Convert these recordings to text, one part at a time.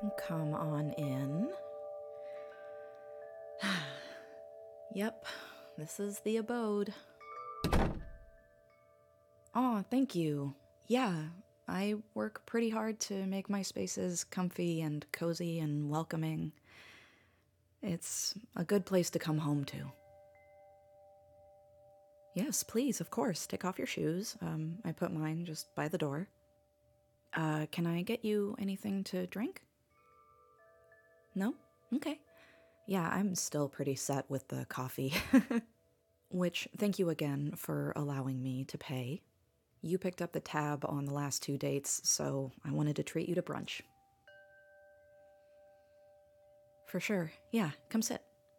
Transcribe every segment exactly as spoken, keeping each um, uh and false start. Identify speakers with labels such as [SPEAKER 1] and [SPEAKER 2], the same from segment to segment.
[SPEAKER 1] Come on in. Yep, this is the abode. Aw, thank you. Yeah, I work pretty hard to make my spaces comfy and cozy and welcoming. It's a good place to come home to. Yes, please, of course, take off your shoes. Um, I put mine just by the door. Uh, can I get you anything to drink? No? Okay. Yeah, I'm still pretty set with the coffee. Which, thank you again for allowing me to pay. You picked up the tab on the last two dates, so I wanted to treat you to brunch. For sure. Yeah, come sit.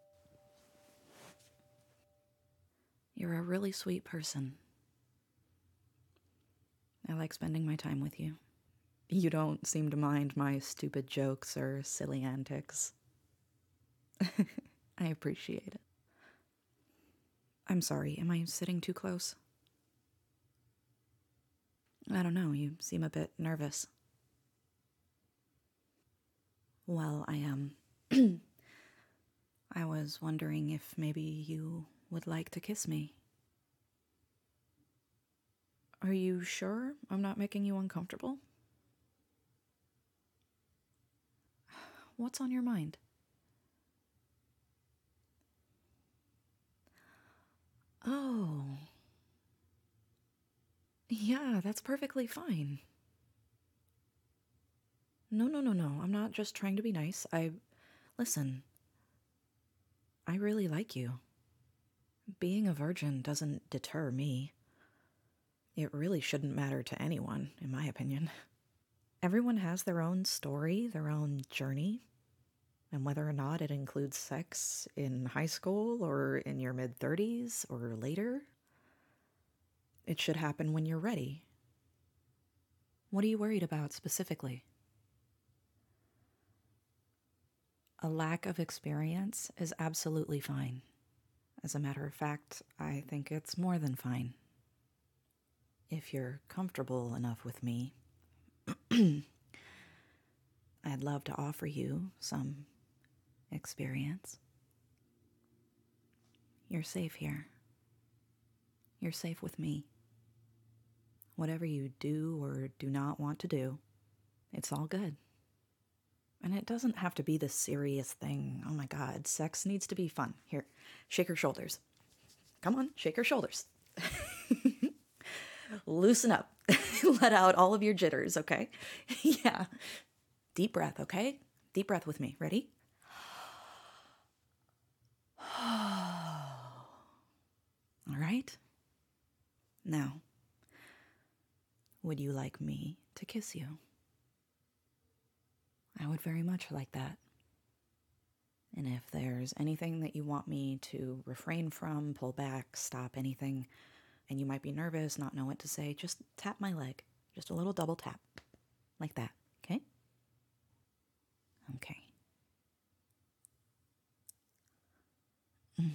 [SPEAKER 1] You're a really sweet person. I like spending my time with you. You don't seem to mind my stupid jokes or silly antics. I appreciate it. I'm sorry, am I sitting too close? I don't know, you seem a bit nervous. Well, I am. Um, I was wondering if maybe you would like to kiss me. Are you sure I'm not making you uncomfortable? What's on your mind? Oh. Yeah, that's perfectly fine. No, no, no, no. I'm not just trying to be nice. I. Listen. I really like you. Being a virgin doesn't deter me. It really shouldn't matter to anyone, in my opinion. Everyone has their own story, their own journey, and whether or not it includes sex in high school or in your mid thirties or later, it should happen when you're ready. What are you worried about specifically? A lack of experience is absolutely fine. As a matter of fact, I think it's more than fine. If you're comfortable enough with me, I'd love to offer you some experience. You're safe here. You're safe with me. Whatever you do or do not want to do, it's all good. And it doesn't have to be this serious thing. Oh my God, sex needs to be fun. Here, shake your shoulders. Come on, shake your shoulders. Loosen up. Let out all of your jitters, okay? Yeah. Deep breath, okay? Deep breath with me. Ready? All right. Now, would you like me to kiss you? I would very much like that. And if there's anything that you want me to refrain from, pull back, stop anything, and you might be nervous, not know what to say, just tap my leg. Just a little double tap. Like that, okay? Okay. Mm.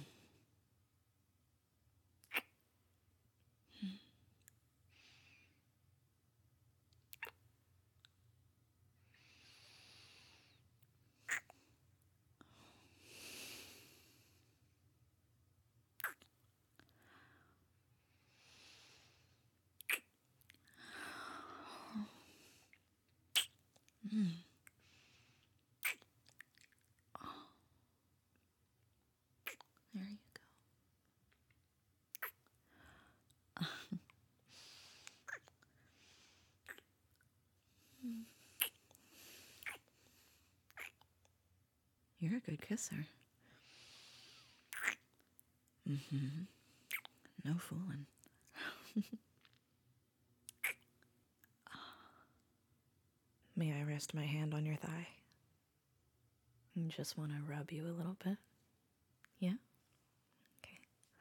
[SPEAKER 1] Mm. There you go. You're a good kisser. Mm-hmm. No fooling. May I rest my hand on your thigh? I just want to rub you a little bit. Yeah? Okay.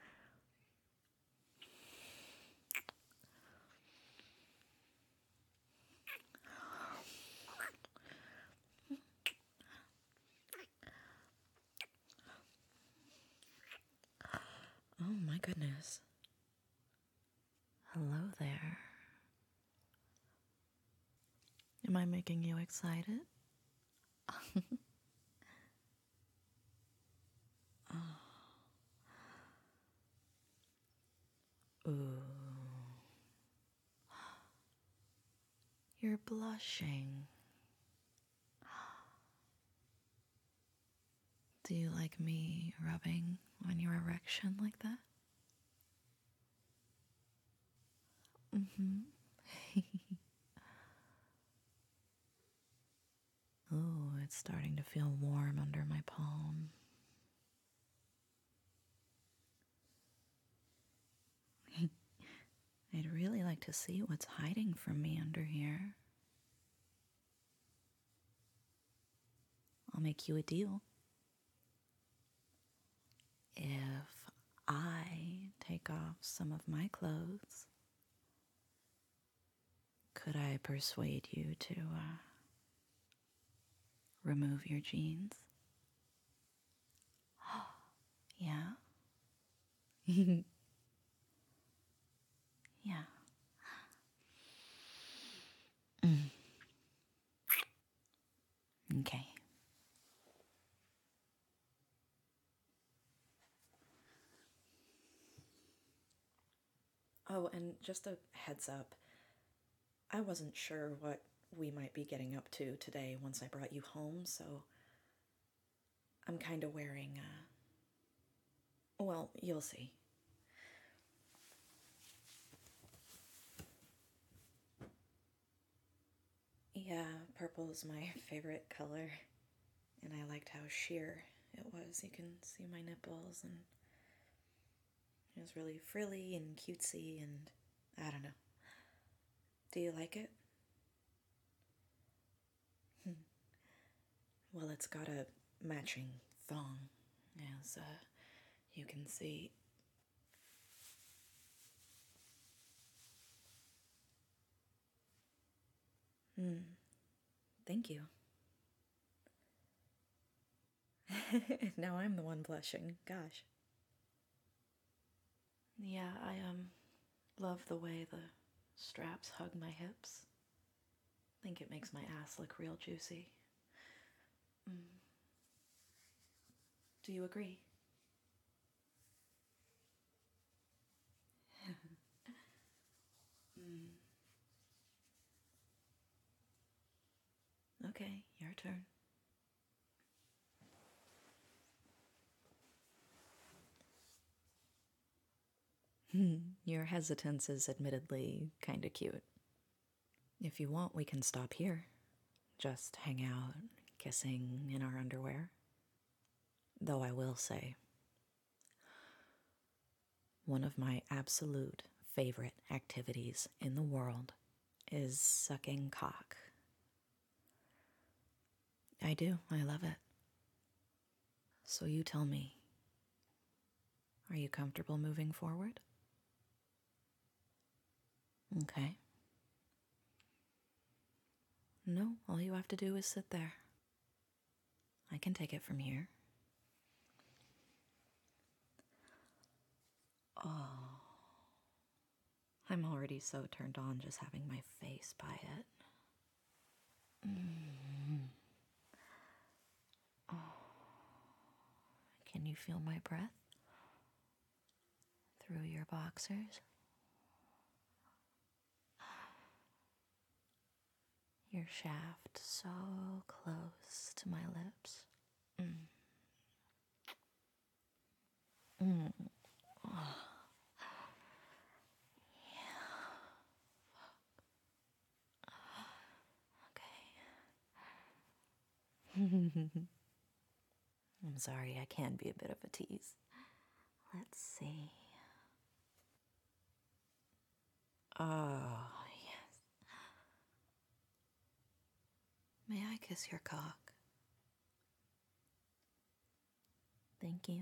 [SPEAKER 1] Oh my goodness. Hello there. Am I making you excited? Ooh. You're blushing. Do you like me rubbing on your erection like that? Mm-hmm. Oh, it's starting to feel warm under my palm. I'd really like to see what's hiding from me under here. I'll make you a deal. If I take off some of my clothes, could I persuade you to uh, remove your jeans? Yeah? Yeah. Mm. Okay. Oh, and just a heads up, I wasn't sure what we might be getting up to today once I brought you home, so I'm kind of wearing, uh, well, you'll see. Yeah, purple is my favorite color, and I liked how sheer it was. You can see my nipples, and it was really frilly and cutesy, and I don't know. Do you like it? Well, it's got a matching thong, as uh, you can see. Hmm, thank you. Now I'm the one blushing. Gosh. Yeah, I um love the way the straps hug my hips. I think it makes my ass look real juicy. Mm. Do you agree? Mm. Okay, your turn. Your hesitance is admittedly kinda cute. If you want, we can stop here. Just hang out, kissing in our underwear. Though I will say, one of my absolute favorite activities in the world is sucking cock. I do, I love it. So you tell me, are you comfortable moving forward? Okay. No, all you have to do is sit there. I can take it from here. Oh, I'm already so turned on just having my face by it. Mm. Oh. Can you feel my breath through your boxers? Your shaft so close to my lips. Mm. Mm. Oh. Yeah. Okay. I'm sorry, I can be a bit of a tease. Let's see. Oh, yes. May I kiss your cock? Thank you.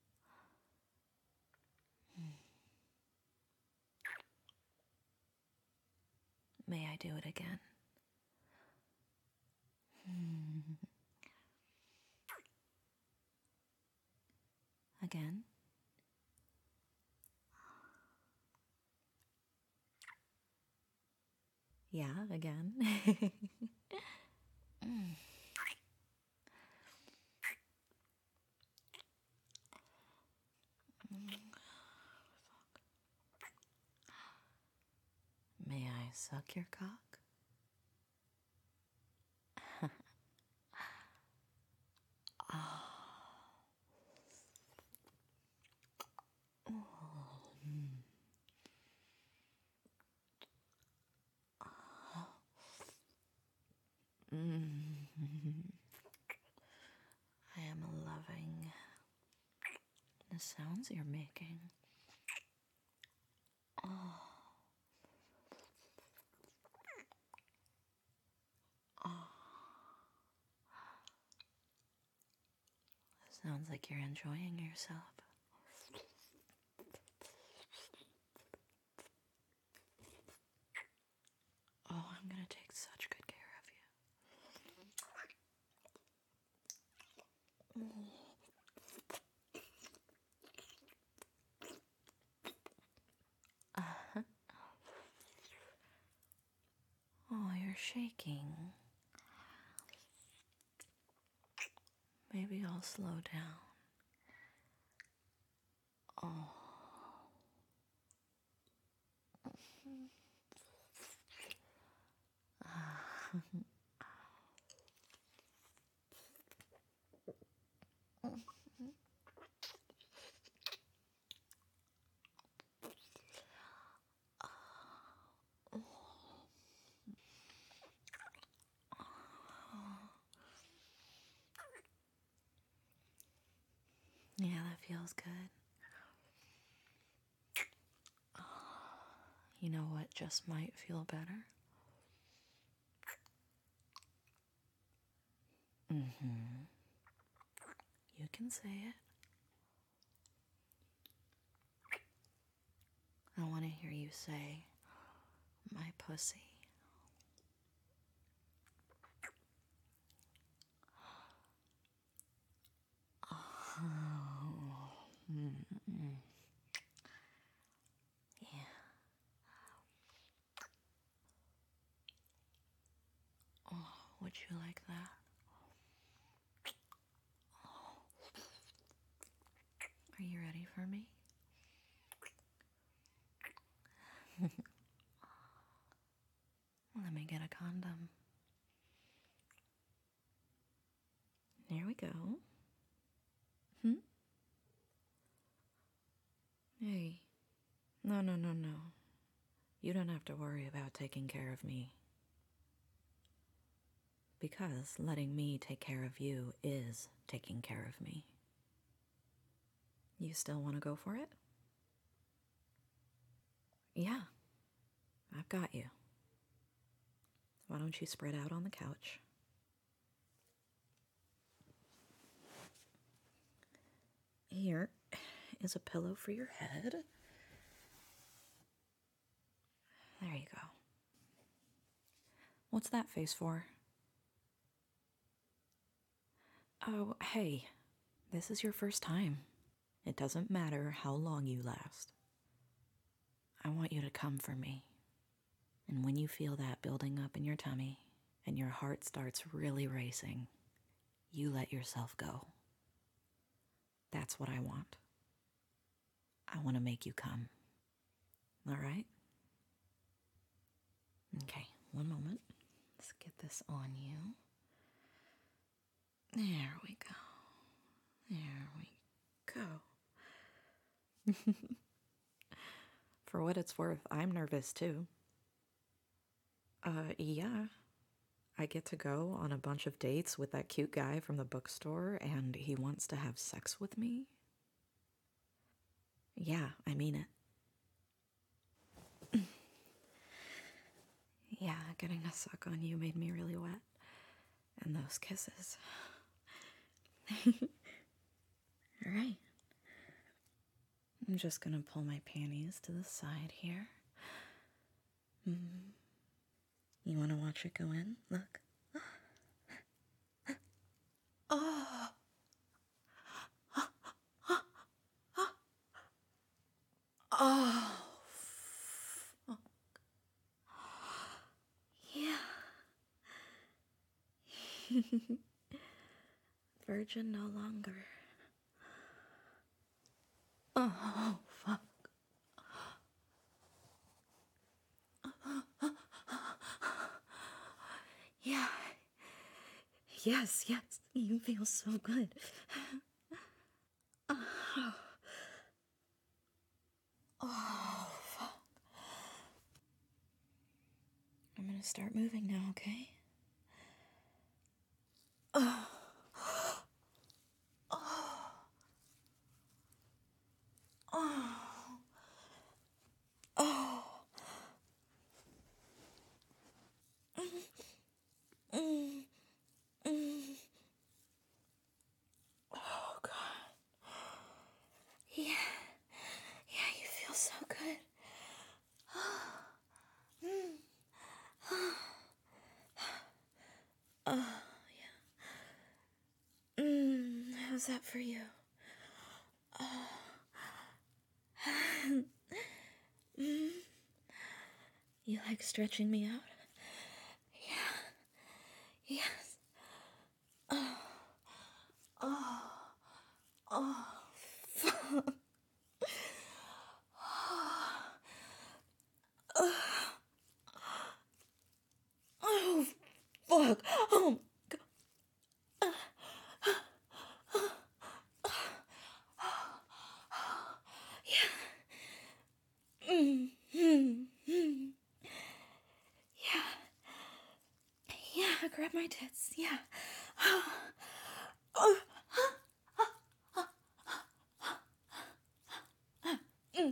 [SPEAKER 1] May I do it again? Again? Yeah, again. suck your cock? Oh. Mm. I am loving the sounds you're making. Oh. Oh. Sounds like you're enjoying yourself. Oh, I'm gonna take such good care of you. Uh-huh. Oh, you're shaking. Maybe I'll slow down. Oh. Yeah, that feels good. You know what just might feel better? Mm-hmm. You can say it. I want to hear you say, my pussy. Oh. Mm-mm. Yeah. Oh, would you like that? Are you ready for me? Let me get a condom. Here we go. Hmm? Hey. No, no, no, no. You don't have to worry about taking care of me. Because letting me take care of you is taking care of me. You still want to go for it? Yeah. I've got you. Why don't you spread out on the couch? Here is a pillow for your head. There you go. What's that face for? Oh, hey. This is your first time. It doesn't matter how long you last. I want you to come for me. And when you feel that building up in your tummy and your heart starts really racing, you let yourself go. That's what I want. I want to make you come. All right? Okay, one moment. Let's get this on you. There we go. There we go. For what it's worth, I'm nervous too. Uh, yeah. I get to go on a bunch of dates with that cute guy from the bookstore, and he wants to have sex with me. Yeah, I mean it. Yeah, getting a suck on you made me really wet. And those kisses. Alright. I'm just gonna pull my panties to the side here. Mm. You wanna watch it go in? Look. Oh! Oh! Fuck. Yeah. Virgin no longer. Oh, fuck. Yes, yes, you feel so good. Oh, fuck. I'm gonna start moving now, okay? Oh, oh, oh. Mm, mm. Oh, God. Yeah, yeah, you feel so good. Mm. Oh, yeah. Mm, how's that for you? Oh. Mm. You like stretching me out? Yeah. Yes. Oh. Oh. Oh. Fuck. Oh, fuck. Oh, God. Yeah. Mm, mm, mm. Yeah. Yeah, grab my tits. Yeah. Oh. Mm.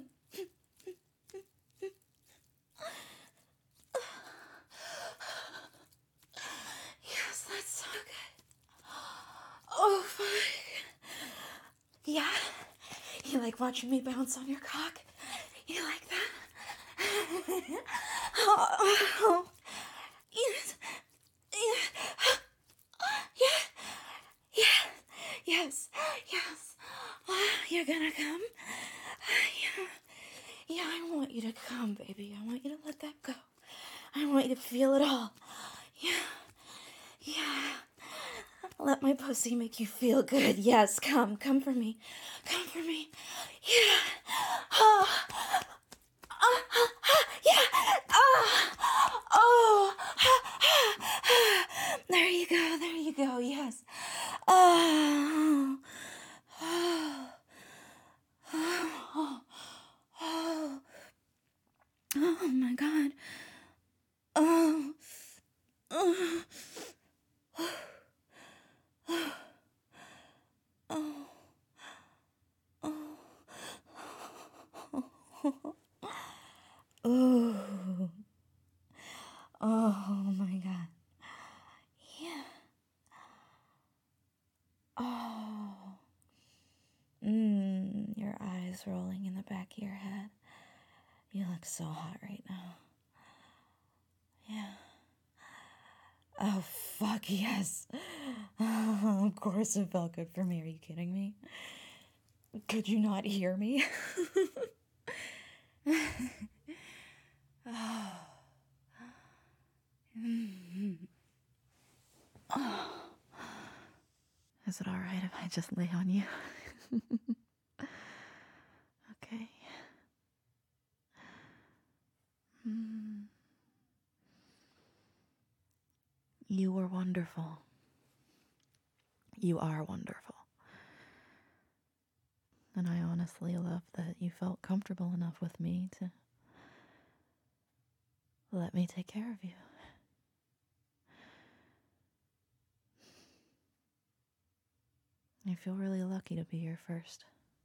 [SPEAKER 1] Yes, that's so good. Oh, fuck. Yeah? You like watching me bounce on your cock? You like that? Oh, yes. Yeah. Yeah. Yeah. Yes. Yes. Oh, you're gonna come? Yeah. Yeah, I want you to come, baby. I want you to let that go. I want you to feel it all. Yeah. Yeah. Let my pussy make you feel good. Yes, come. Come for me. Come for me. Yeah. Oh. Ah, ah, ah, yeah. Ah. Oh. Ah, ah, ah. There you go. There you go. Yes. Oh. Oh. Oh. Oh. Oh my God. Oh. Oh. Oh. Oh. Oh. Oh my God. Yeah. Oh. Mmm. Your eyes rolling in the back of your head. You look so hot right now. Yeah. Oh, fuck yes. Oh, of course it felt good for me. Are you kidding me? Could you not hear me? Oh. Mm. Oh. Is it alright if I just lay on you? Okay. Mm. You were wonderful. You are wonderful. And I honestly love that you felt comfortable enough with me to let me take care of you. I feel really lucky to be your first.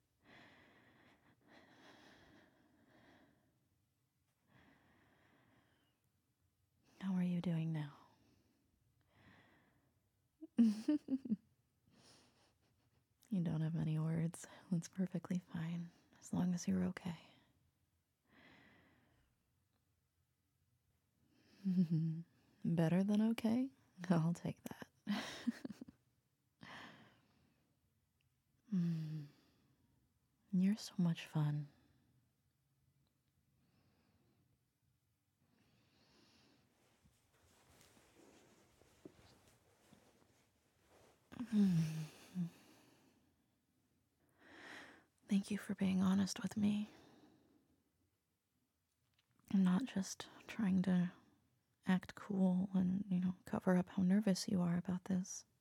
[SPEAKER 1] How are you doing now? You don't have any words. That's perfectly fine, as long as you're okay. Better than okay? I'll take that. Mm. You're so much fun. Mm. Thank you for being honest with me. I'm not just trying to act cool and, you know, cover up how nervous you are about this.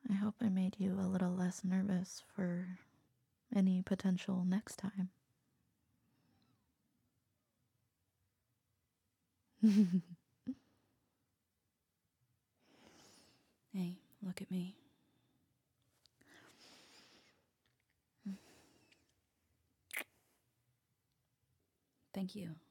[SPEAKER 1] I hope I made you a little less nervous for any potential next time. Hey, look at me. Thank you.